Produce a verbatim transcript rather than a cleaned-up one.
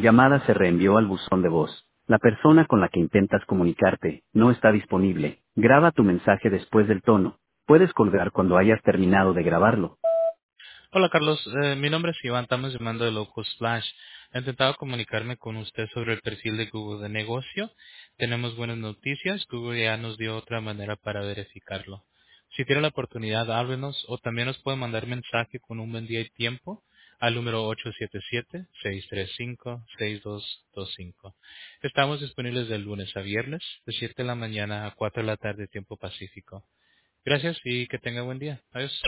llamada se reenvió al buzón de voz. La persona con la que intentas comunicarte no está disponible. Graba tu mensaje después del tono. Puedes colgar cuando hayas terminado de grabarlo. Hola Carlos, Eh, mi nombre es Iván, estamos llamando de Local Splash. He intentado comunicarme con usted sobre el perfil de Google de negocio. Tenemos buenas noticias, Google ya nos dio otra manera para verificarlo. Si tiene la oportunidad, háblenos o también nos puede mandar mensaje con un buen día y tiempo al número ocho siete siete, seis tres cinco, seis dos dos cinco. Estamos disponibles de lunes a viernes, de siete de la mañana a cuatro de la tarde tiempo pacífico. Gracias y que tenga buen día. Adiós.